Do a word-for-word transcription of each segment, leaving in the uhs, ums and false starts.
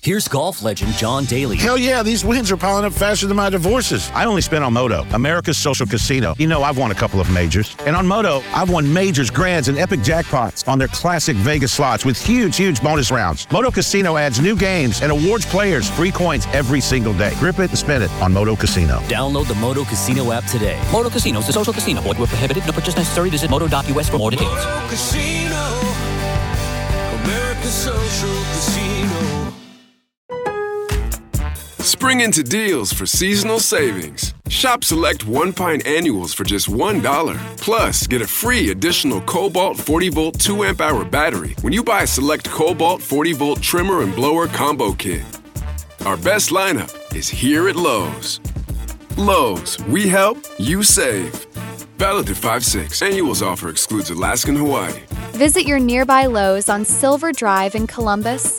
Here's golf legend John Daly. Hell yeah, these wins are piling up faster than my divorces. I only spent on Moto, America's social casino. You know, I've won a couple of majors. And on Moto, I've won majors, grands, and epic jackpots on their classic Vegas slots with huge, huge bonus rounds. Moto Casino adds new games and awards players free coins every single day. Grip it and spin it on Moto Casino. Download the Moto Casino app today. Moto Casino is a social casino. Void where prohibited. No purchase necessary. Visit moto dot u s for more details. Moto Casino, America's social casino. Spring into deals for seasonal savings. Shop select One Pine Annuals for just one dollar. Plus, get a free additional Cobalt forty volt two amp hour battery when you buy a select Cobalt forty volt trimmer and blower combo kit. Our best lineup is here at Lowe's. Lowe's, we help, you save. Valid through five six. Annuals offer excludes Alaska and Hawaii. Visit your nearby Lowe's on Silver Drive in Columbus.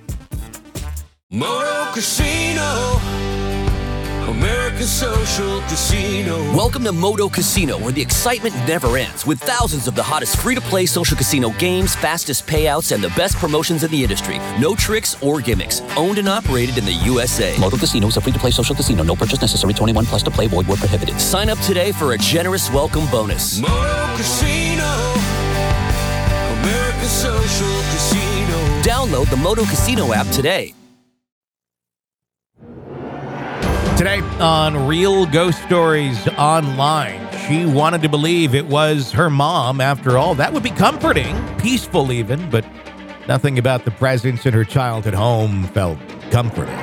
Moto Casino, America's social casino. Welcome to Moto Casino, where the excitement never ends, with thousands of the hottest free-to-play social casino games, fastest payouts, and the best promotions in the industry. No tricks or gimmicks. Owned and operated in the U S A. Moto Casino is a free-to-play social casino. No purchase necessary. twenty-one plus to play. Void where prohibited. Sign up today for a generous welcome bonus. Moto Casino, America's social casino. Download the Moto Casino app today. Today on Real Ghost Stories Online, she wanted to believe it was her mom after all. That would be comforting, peaceful even, but nothing about the presence in her childhood home felt comforting.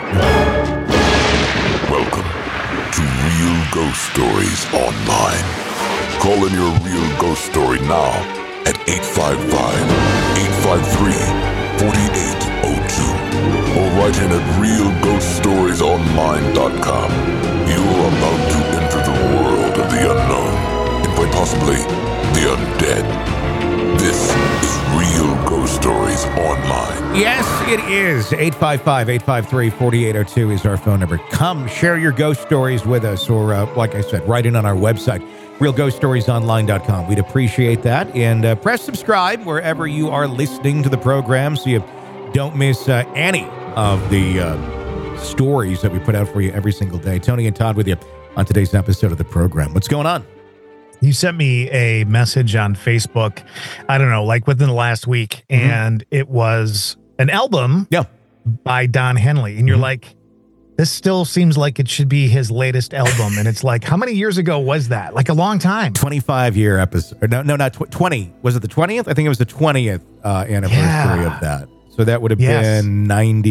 Welcome to Real Ghost Stories Online. Call in your real ghost story now at eight five five, eight five three, four eight zero two. Or write in at real ghost stories online dot com. You are about to enter the world of the unknown, and quite possibly the undead. This is Real Ghost Stories Online. Yes, it is. eight five five, eight five three, four eight zero two is our phone number. Come share your ghost stories with us, or uh, like I said, write in on our website, real ghost stories online dot com. We'd appreciate that. And uh, press subscribe wherever you are listening to the program so you don't miss uh, any of the uh, stories that we put out for you every single day. Tony and Todd with you on today's episode of the program. What's going on? You sent me a message on Facebook, I don't know, like within the last week, mm-hmm. and it was an album yeah. by Don Henley. And you're mm-hmm. like, this still seems like it should be his latest album. And it's like, how many years ago was that? Like a long time. twenty-five year episode. No, no, not tw- twenty. Was it the twentieth? I think it was the twentieth uh, anniversary yeah. of that. So that would have yes. been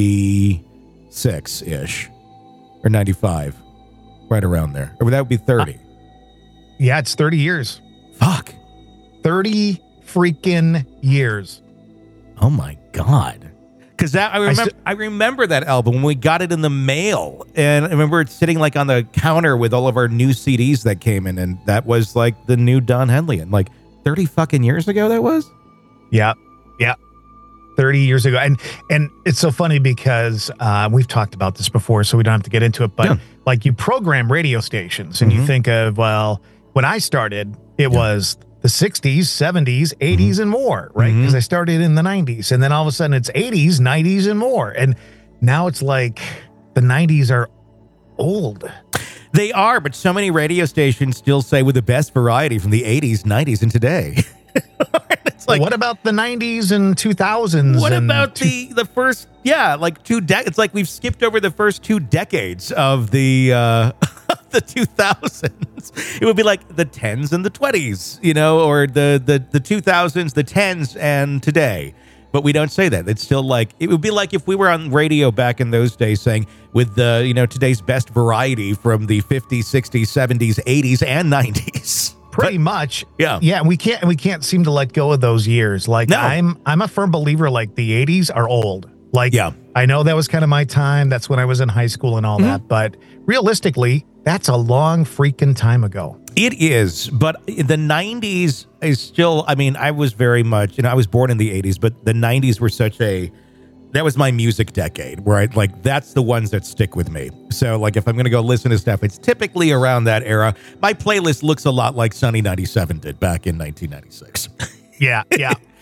ninety-six-ish or ninety-five, right around there. Or that would be thirty. Uh, yeah, it's thirty years. Fuck. thirty freaking years. Oh, my God. Because that I remember I, st- I remember that album when we got it in the mail. And I remember it sitting like on the counter with all of our new C Ds that came in. And that was like the new Don Henley. And like thirty fucking years ago that was? Yeah. Yeah. thirty years ago. And and it's so funny because uh, we've talked about this before, so we don't have to get into it. But yeah. like you program radio stations and mm-hmm. you think of, well, when I started, it yeah. was the sixties, seventies, eighties, mm-hmm. and more, right? Because mm-hmm. I started in the nineties. And then all of a sudden it's eighties, nineties, and more. And now it's like the nineties are old. They are, but so many radio stations still say with the best variety from the eighties, nineties, and today. It's like, what about the nineties and two thousands? What and about two- the the first, yeah, like two de- it's like we've skipped over the first two decades of the uh, the two thousands. It would be like the tens and the twenties, you know, or the the the two thousands, the tens, and today. But we don't say that. It's still like, it would be like if we were on radio back in those days saying with the, you know, today's best variety from the fifties, sixties, seventies, eighties, and nineties. Pretty but, much. Yeah. Yeah. We can't, we can't seem to let go of those years. Like no. I'm, I'm a firm believer, like the eighties are old. Like, yeah. I know that was kind of my time. That's when I was in high school and all mm-hmm. that. But realistically, that's a long freaking time ago. It is. But the nineties is still, I mean, I was very much, you know, I was born in the eighties, but the nineties were such a, that was my music decade where I like, that's the ones that stick with me. So like, if I'm going to go listen to stuff, it's typically around that era. My playlist looks a lot like Sunny ninety-seven did back in nineteen ninety-six. Yeah. Yeah.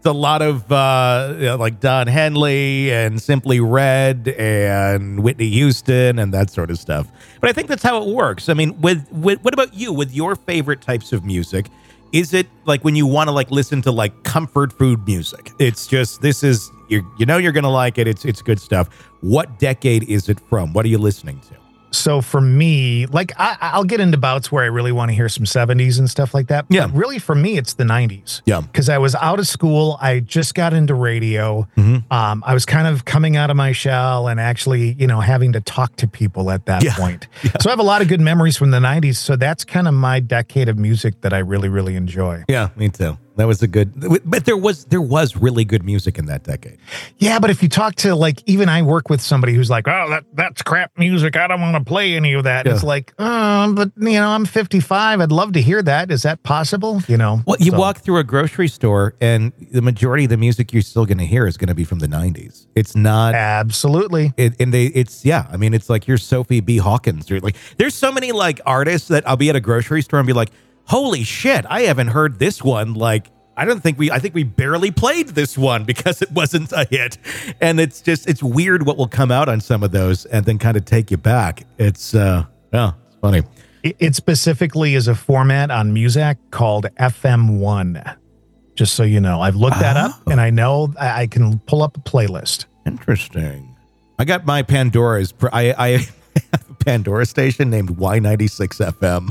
It's a lot of uh, you know, like Don Henley and Simply Red and Whitney Houston and that sort of stuff. But I think that's how it works. I mean, with, with what about you? With your favorite types of music, is it like when you want to like listen to like comfort food music? It's just this is you you know you're gonna like it. It's it's good stuff. What decade is it from? What are you listening to? So for me, like I, I'll get into bouts where I really want to hear some seventies and stuff like that. Yeah. But really, for me, it's the nineties. Yeah. Because I was out of school. I just got into radio. Mm-hmm. Um, I was kind of coming out of my shell and actually, you know, having to talk to people at that Yeah. point. Yeah. So I have a lot of good memories from the nineties. So that's kind of my decade of music that I really, really enjoy. Yeah, me too. That was a good, but there was there was really good music in that decade. Yeah, but if you talk to like, even I work with somebody who's like, oh, that that's crap music. I don't want to play any of that. Yeah. It's like, oh, but you know, I'm fifty-five. I'd love to hear that. Is that possible? You know, Well, you so- walk through a grocery store, and the majority of the music you're still going to hear is going to be from the nineties. It's not. Absolutely. It, and they, it's yeah. I mean, it's like you're Sophie B. Hawkins. Or like, there's so many like artists that I'll be at a grocery store and be like, holy shit, I haven't heard this one. Like, I don't think we, I think we barely played this one because it wasn't a hit. And it's just, it's weird what will come out on some of those and then kind of take you back. It's, uh, yeah, it's funny. It, it specifically is a format on Muzak called F M one. Just so you know, I've looked that Oh. up and I know I, I can pull up a playlist. Interesting. I got my Pandora's, pr- I, I have a Pandora station named Y ninety-six F M.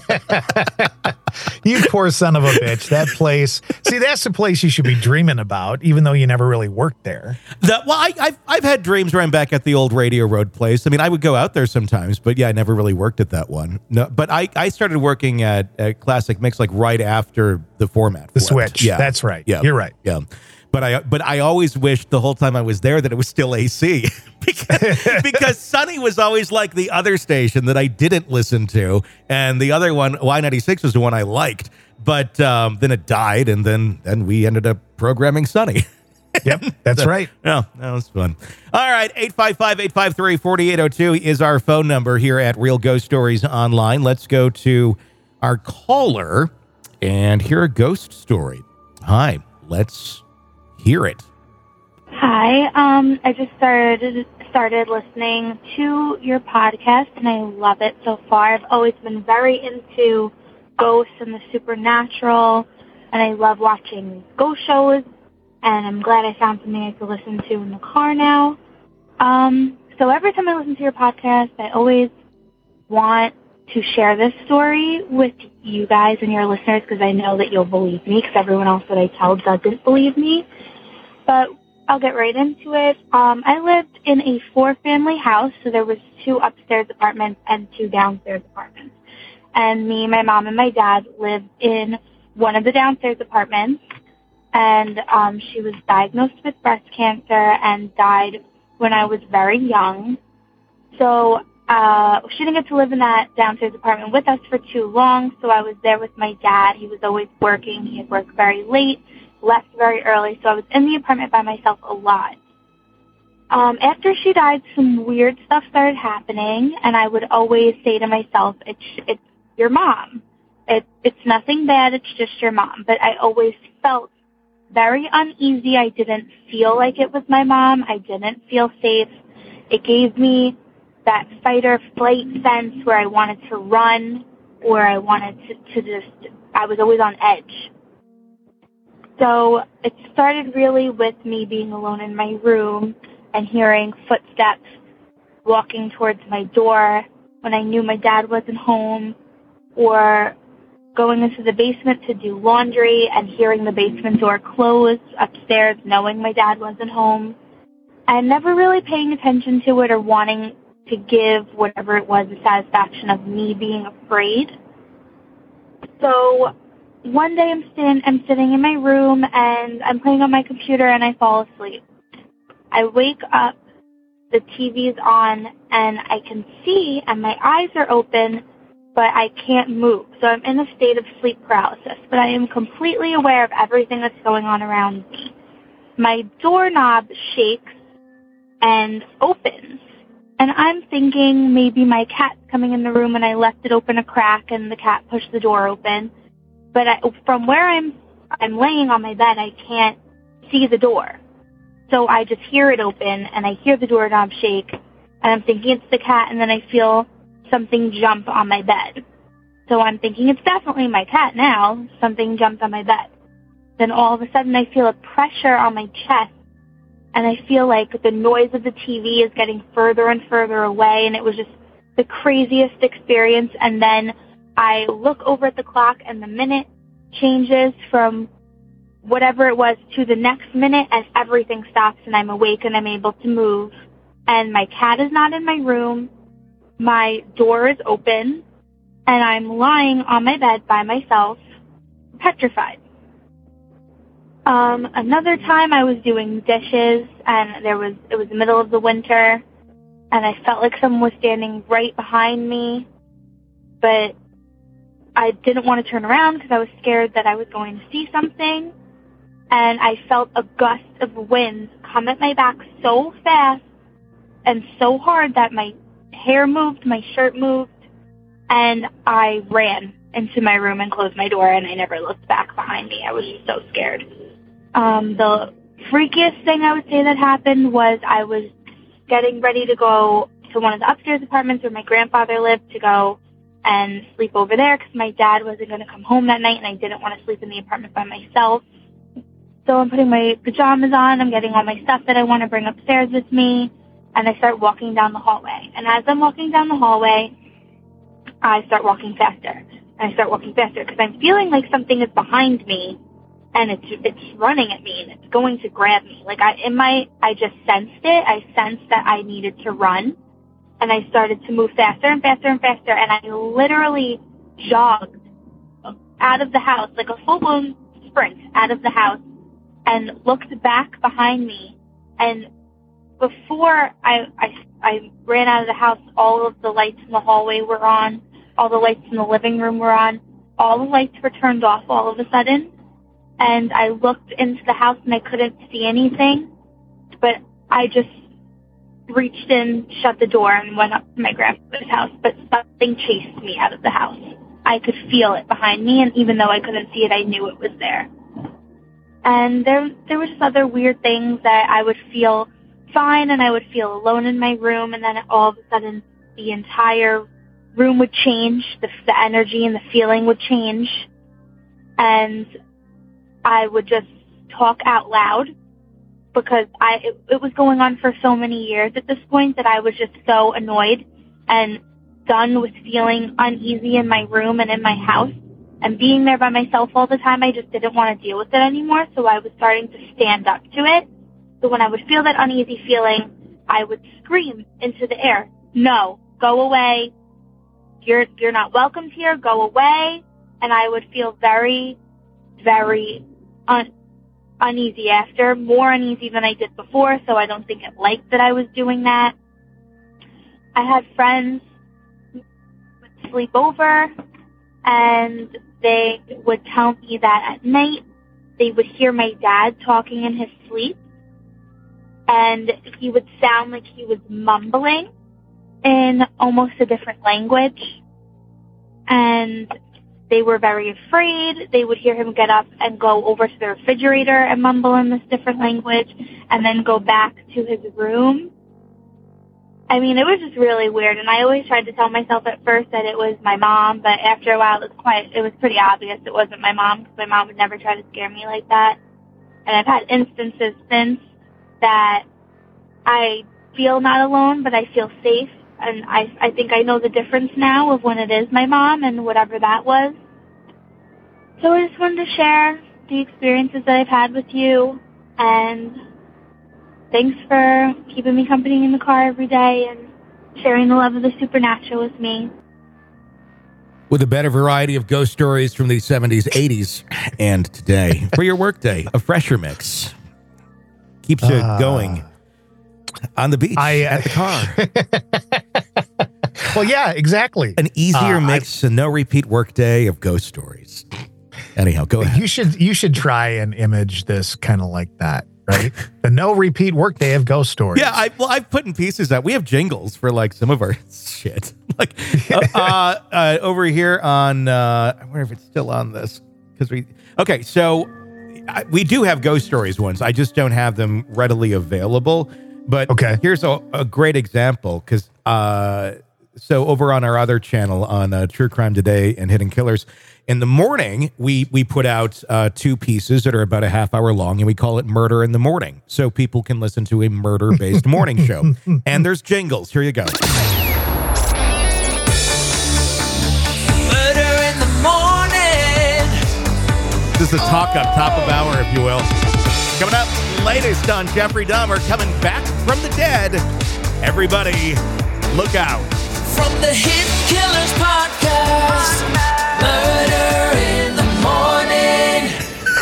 You poor son of a bitch. That place. See, that's the place you should be dreaming about, even though you never really worked there. That well, I, I've I've had dreams where I'm back at the old Radio Road place. I mean, I would go out there sometimes, but yeah, I never really worked at that one. No, but I, I started working at, at Classic Mix like right after the format. The flipped. switch. That's right. Yeah, You're right. Yeah. But I but I always wished the whole time I was there that it was still A C because, because Sunny was always like the other station that I didn't listen to, and the other one, Y ninety-six, was the one I liked. But um, then it died, and then then we ended up programming Sunny. Yep, that's right. Yeah, that was fun. All right, eight five five, eight five three, four eight zero two is our phone number here at Real Ghost Stories Online. Let's go to our caller and hear a ghost story. Hi, let's hear it. Hi, um, I just started started listening to your podcast, and I love it so far. I've always been very into ghosts and the supernatural, and I love watching ghost shows, and I'm glad I found something I could listen to in the car now. Um, so every time I listen to your podcast, I always want to share this story with you guys and your listeners because I know that you'll believe me because everyone else that I tell doesn't believe me. But I'll get right into it. Um, I lived in a four-family house, so there was two upstairs apartments and two downstairs apartments. And me, my mom, and my dad lived in one of the downstairs apartments, and um, she was diagnosed with breast cancer and died when I was very young. So uh, she didn't get to live in that downstairs apartment with us for too long, so I was there with my dad. He was always working. He had worked very late, left very early, so I was in the apartment by myself a lot. Um, after she died, some weird stuff started happening, and I would always say to myself, it's, it's your mom. It, it's nothing bad, it's just your mom. But I always felt very uneasy. I didn't feel like it was my mom. I didn't feel safe. It gave me that fight or flight sense where I wanted to run or I wanted to, to just, I was always on edge. So it started really with me being alone in my room and hearing footsteps walking towards my door when I knew my dad wasn't home, or going into the basement to do laundry and hearing the basement door close upstairs knowing my dad wasn't home, and never really paying attention to it or wanting to give whatever it was the satisfaction of me being afraid. So one day I'm, stand, I'm sitting in my room and I'm playing on my computer and I fall asleep. I wake up, the T V's on, and I can see and my eyes are open, but I can't move. So I'm in a state of sleep paralysis, but I am completely aware of everything that's going on around me. My doorknob shakes and opens, and I'm thinking maybe my cat's coming in the room and I left it open a crack and the cat pushed the door open. But I, from where I'm I'm laying on my bed, I can't see the door. So I just hear it open, and I hear the doorknob shake, and I'm thinking it's the cat, and then I feel something jump on my bed. So I'm thinking it's definitely my cat now. Something jumped on my bed. Then all of a sudden I feel a pressure on my chest, and I feel like the noise of the T V is getting further and further away, and it was just the craziest experience. And then I look over at the clock, and the minute changes from whatever it was to the next minute as everything stops, and I'm awake and I'm able to move. And my cat is not in my room. My door is open, and I'm lying on my bed by myself, petrified. Um, another time I was doing dishes, and there was it was the middle of the winter, and I felt like someone was standing right behind me, but I didn't want to turn around because I was scared that I was going to see something, and I felt a gust of wind come at my back so fast and so hard that my hair moved, my shirt moved, and I ran into my room and closed my door, and I never looked back behind me. I was just so scared. Um, the freakiest thing I would say that happened was I was getting ready to go to one of the upstairs apartments where my grandfather lived to go and sleep over there because my dad wasn't going to come home that night, and I didn't want to sleep in the apartment by myself. So I'm putting my pajamas on, I'm getting all my stuff that I want to bring upstairs with me, and I start walking down the hallway. And as I'm walking down the hallway, I start walking faster. And I start walking faster because I'm feeling like something is behind me, and it's it's running at me, and it's going to grab me. Like, I in my, I just sensed it. I sensed that I needed to run, and I started to move faster and faster and faster, and I literally jogged out of the house, like a full-blown sprint out of the house, and looked back behind me. And before I, I, I ran out of the house, all of the lights in the hallway were on, all the lights in the living room were on, all the lights were turned off all of a sudden. And I looked into the house and I couldn't see anything, but I just reached in, shut the door, and went up to my grandfather's house, but something chased me out of the house. I could feel it behind me, and even though I couldn't see it, I knew it was there. And there, there were just other weird things that I would feel fine, and I would feel alone in my room, and then all of a sudden the entire room would change, the, the energy and the feeling would change, and I would just talk out loud because I it, it was going on for so many years at this point that I was just so annoyed and done with feeling uneasy in my room and in my house and being there by myself all the time. I just didn't want to deal with it anymore, so I was starting to stand up to it. So when I would feel that uneasy feeling, I would scream into the air, "No, go away. You're you're not welcomed here. Go away." And I would feel very, very un- uneasy after, more uneasy than I did before, so I don't think it liked that I was doing that. I had friends who would sleep over, and they would tell me that at night they would hear my dad talking in his sleep, and he would sound like he was mumbling in almost a different language, and they were very afraid. They would hear him get up and go over to the refrigerator and mumble in this different language, and then go back to his room. I mean, it was just really weird, and I always tried to tell myself at first that it was my mom, but after a while it was quite, it was pretty obvious it wasn't my mom, because my mom would never try to scare me like that. And I've had instances since that I feel not alone, but I feel safe. And I, I think I know the difference now of when it is my mom and whatever that was. So I just wanted to share the experiences that I've had with you. And thanks for keeping me company in the car every day and sharing the love of the supernatural with me. With a better variety of ghost stories from the seventies, eighties, and today. For your workday, a fresher mix. Keeps you uh. going. On the beach, I, uh, at the car. Well, yeah, exactly. An easier uh, mix, a no repeat workday of ghost stories. Anyhow, go ahead. You should you should try and image this kind of like that, right? The no repeat workday of ghost stories. Yeah, I well, I've put in pieces out. We have jingles for like some of our shit. Like uh, uh, uh, over here on, uh, I wonder if it's still on this because we. Okay, so I, we do have ghost stories ones. I just don't have them readily available. But okay. here's a, a great example because uh, so over on our other channel on uh, True Crime Today and Hidden Killers, in the morning we we put out uh, two pieces that are about a half hour long, and we call it Murder in the Morning, so people can listen to a murder based morning show. And there's jingles. Here you go. This is the talk up, top of hour, if you will. Coming up, latest on Jeffrey Dahmer coming back from the dead. Everybody, look out. From the Hidden Killers podcast, Murder in the Morning.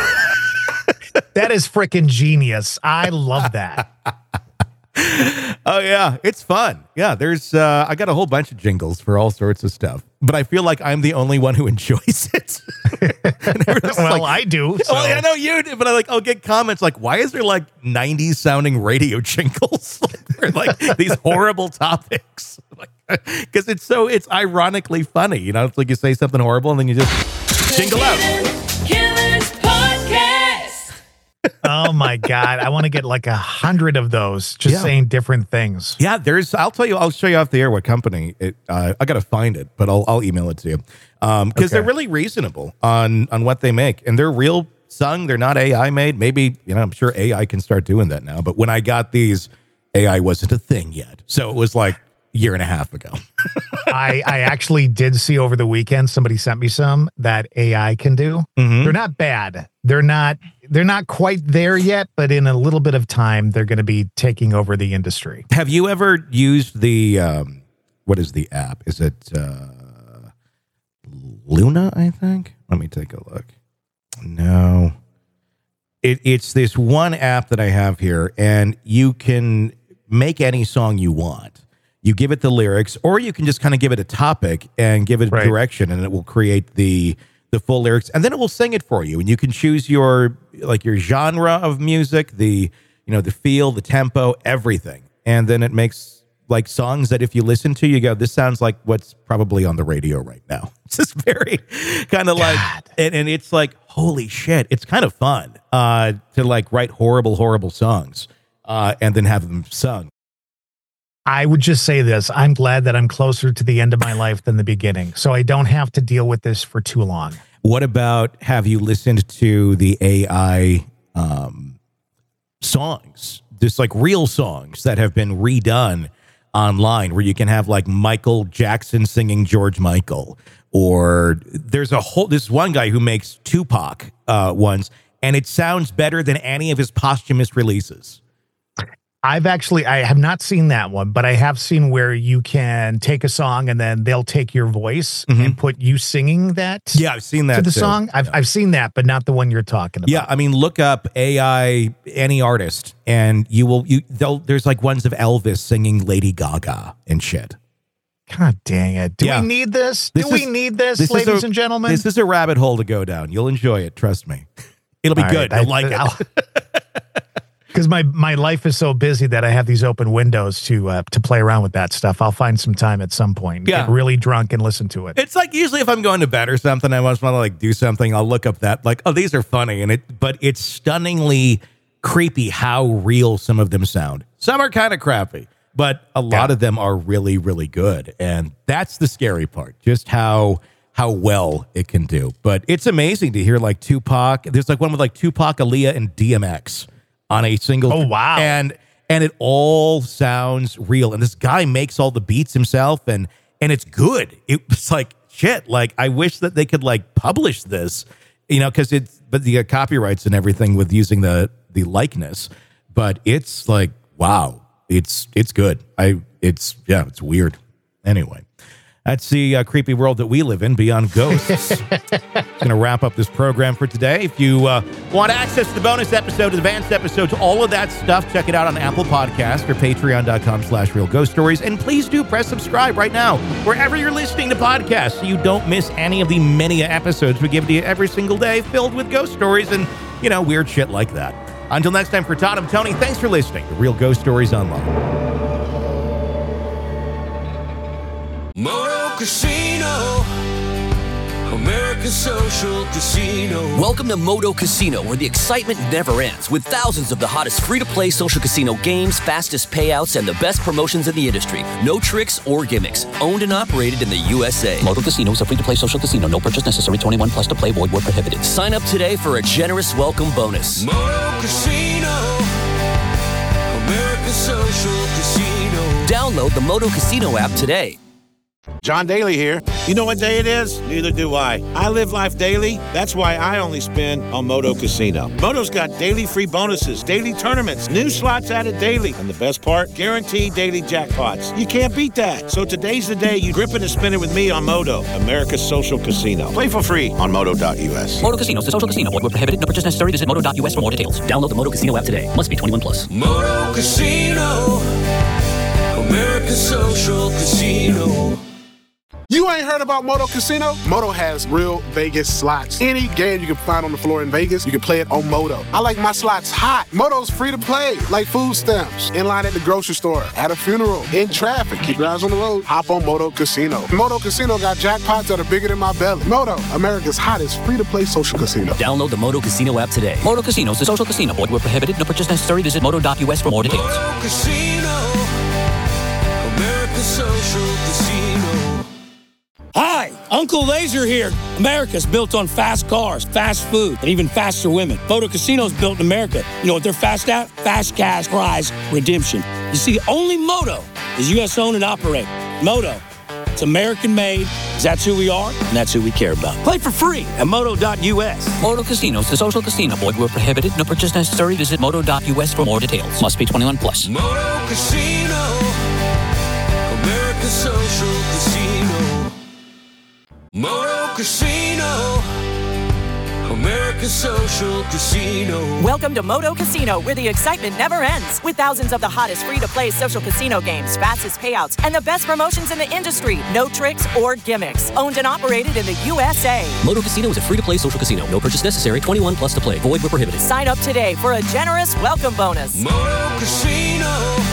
That is freaking genius. I love that. Oh, yeah. It's fun. Yeah, there's, uh, I got a whole bunch of jingles for all sorts of stuff, but I feel like I'm the only one who enjoys it. Well, like, I do. So. Well, I know you do, but I like, I'll get comments like, why is there like nineties sounding radio jingles? Like, like these horrible topics. Like, because it's so, it's ironically funny. You know, it's like you say something horrible and then you just jingle out. Killers podcast. Oh my God. I want to get like a hundred of those just Yeah. saying different things. Yeah, there's, I'll tell you, I'll show you off the air what company it, uh, I got to find it, but I'll, I'll email it to you. Um, cause Okay. they're really reasonable on, on what they make, and they're real sung. They're not A I made. Maybe, you know, I'm sure A I can start doing that now, but when I got these, A I wasn't a thing yet. So it was like a year and a half ago. I, I actually did see over the weekend, somebody sent me some that A I can do. Mhm. They're not bad. They're not, they're not quite there yet, but in a little bit of time, they're going to be taking over the industry. Have you ever used the, um, what is the app? Is it, uh, Luna, I think? Let me take a look. No. It, it's this one app that I have here, and you can make any song you want. You give it the lyrics, or you can just kind of give it a topic and give it Right. direction, and it will create the the full lyrics, and then it will sing it for you. And you can choose your like your genre of music, the you know the feel, the tempo, everything, and then it makes like songs that if you listen to, you go, this sounds like what's probably on the radio right now. It's just very kind of like, and, and it's like, holy shit. It's kind of fun uh, to like write horrible, horrible songs uh, and then have them sung. I would just say this. I'm glad that I'm closer to the end of my life than the beginning, so I don't have to deal with this for too long. What about, have you listened to the A I um, songs? Just like real songs that have been redone online, where you can have like Michael Jackson singing George Michael, or there's a whole, this one guy who makes Tupac uh, ones, and it sounds better than any of his posthumous releases. I've actually, I have not seen that one, but I have seen where you can take a song and then they'll take your voice Mhm. and put you singing that. Yeah, I've seen that to the too. song. I've, Yeah. I've seen that, but not the one you're talking about. Yeah, I mean, look up A I, any artist, and you will, you, they'll, there's like ones of Elvis singing Lady Gaga and shit. God dang it. Do Yeah. we need this? This Do we is- need this, this is ladies a- and gentlemen? This is a rabbit hole to go down. You'll enjoy it. Trust me. It'll be All good. right, You'll I- like it. Because my, my life is so busy that I have these open windows to uh, to play around with that stuff. I'll find some time at some point. Yeah. Get really drunk and listen to it. It's like usually if I'm going to bed or something, I just want to like do something. I'll look up that like, oh, these are funny, and it. But it's stunningly creepy how real some of them sound. Some are kind of crappy, but a lot Yeah. of them are really, really good, and that's the scary part. Just how how well it can do. But it's amazing to hear like Tupac. There's like one with like Tupac, Aaliyah, and D M X on a single. Oh, wow. And and it all sounds real. And this guy makes all the beats himself, and and it's good. It's like shit. Like I wish that they could like publish this, you know, because it's but the uh, copyrights and everything with using the the likeness. But it's like wow, it's it's good. I it's yeah, it's weird. Anyway. That's the uh, creepy world that we live in, beyond ghosts. Going to wrap up this program for today. If you uh, want access to the bonus episode, advanced episodes, all of that stuff, check it out on Apple Podcasts or patreon.com slash real ghost stories. And please do press subscribe right now, wherever you're listening to podcasts, so you don't miss any of the many episodes we give to you every single day, filled with ghost stories and, you know, weird shit like that. Until next time, for Todd, I'm Tony. Thanks for listening to Real Ghost Stories Online. Moto Casino, America's Social Casino. Welcome to Moto Casino, where the excitement never ends, with thousands of the hottest free-to-play social casino games, fastest payouts, and the best promotions in the industry. No tricks or gimmicks. Owned and operated in the U S A. Moto Casino is a free-to-play social casino. No purchase necessary. twenty-one plus to play. Void where prohibited. Sign up today for a generous welcome bonus. Moto Casino. America's Social Casino. Download the Moto Casino app today. John Daly here. You know what day it is? Neither do I. I live life daily. That's why I only spin on Moto Casino. Moto's got daily free bonuses, daily tournaments, new slots added daily, and the best part, guaranteed daily jackpots. You can't beat that. So today's the day you grip it and spin it with me on Moto, America's Social Casino. Play for free on moto dot u s. Moto Casino is a social casino. Void where prohibited. No purchase necessary. Visit moto dot u s for more details. Download the Moto Casino app today. Must be twenty-one plus. Moto Casino. America's Social Casino. You ain't heard about Moto Casino? Moto has real Vegas slots. Any game you can find on the floor in Vegas, you can play it on Moto. I like my slots hot. Moto's free to play, like food stamps, in line at the grocery store, at a funeral, in traffic. Keep your eyes on the road. Hop on Moto Casino. Moto Casino got jackpots that are bigger than my belly. Moto, America's hottest free-to-play social casino. Download the Moto Casino app today. Moto Casino is a social casino. Void where prohibited. No purchase necessary. Visit moto dot u s for more details. Moto Casino. America's Social Casino. Hi, Uncle Laser here. America's built on fast cars, fast food, and even faster women. Moto Casino's built in America. You know what they're fast at? Fast cash prize redemption. You see, only Moto is U S owned and operated. Moto, it's American made, 'cause that's who we are, and that's who we care about. Play for free at moto dot u s. Moto Casino is a social casino. Void where prohibited. No purchase necessary. Visit moto dot u s for more details. Must be twenty-one plus. Moto Casino. America's Social Casino. Moto Casino. America's Social Casino. Welcome to Moto Casino, where the excitement never ends. With thousands of the hottest free-to-play social casino games, fastest payouts, and the best promotions in the industry. No tricks or gimmicks. Owned and operated in the U S A. Moto Casino is a free-to-play social casino. No purchase necessary. twenty-one plus to play. Void where prohibited. Sign up today for a generous welcome bonus. Moto Casino.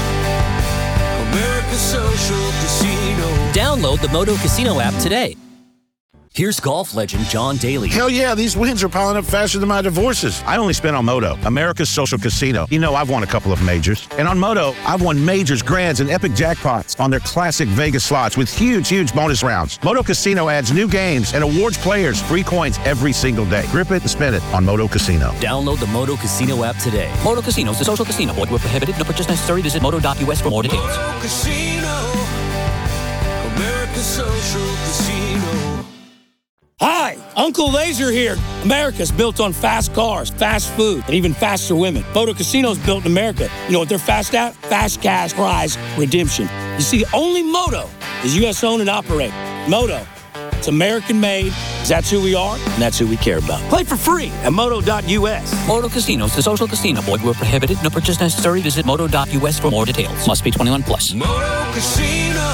America's Social Casino. Download the Moto Casino app today. Here's golf legend John Daly. Hell yeah, these wins are piling up faster than my divorces. I only spin on Moto, America's Social Casino. You know, I've won a couple of majors. And on Moto, I've won majors, grands, and epic jackpots on their classic Vegas slots with huge, huge bonus rounds. Moto Casino adds new games and awards players free coins every single day. Grip it and spin it on Moto Casino. Download the Moto Casino app today. Moto Casino is a social casino. Void where prohibited. No purchase necessary. Visit moto dot u s for more details. Moto Casino. America's Social Casino. Hi, Uncle Laser here. America's built on fast cars, fast food, and even faster women. Moto Casino's built in America. You know what they're fast at? Fast cash prize redemption. You see, only Moto is U S owned and operated. Moto, it's American made, 'cause that's who we are, and that's who we care about. Play for free at moto dot u s. Moto Casino is a social casino. Void where prohibited. No purchase necessary. Visit moto dot u s for more details. Must be twenty-one plus. Moto Casino.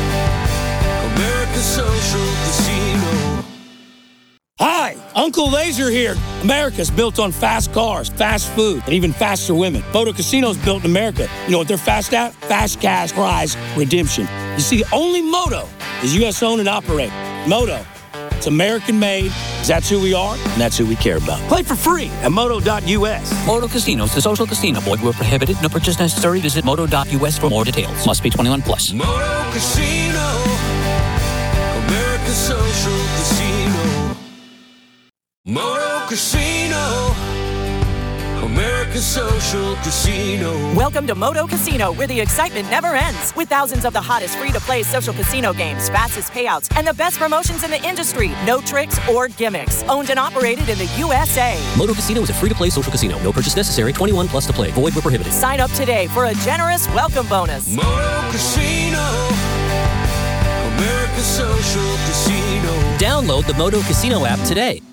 America's Social Casino. Hi, Uncle Laser here. America's built on fast cars, fast food, and even faster women. Moto Casino's built in America. You know what they're fast at? Fast cash prize redemption. You see, only Moto is U S owned and operated. Moto, it's American made, 'cause that's who we are, and that's who we care about. Play for free at moto dot u s. Moto Casino is a social casino. Void where prohibited. No purchase necessary. Visit moto dot u s for more details. Must be twenty-one plus. Moto Casino. America's Social Casino. Moto Casino. America's Social Casino. Welcome to Moto Casino, where the excitement never ends. With thousands of the hottest free-to-play social casino games, fastest payouts, and the best promotions in the industry. No tricks or gimmicks. Owned and operated in the U S A. Moto Casino is a free-to-play social casino. No purchase necessary. twenty-one plus to play. Void where prohibited. Sign up today for a generous welcome bonus. Moto Casino. America's Social Casino. Download the Moto Casino app today.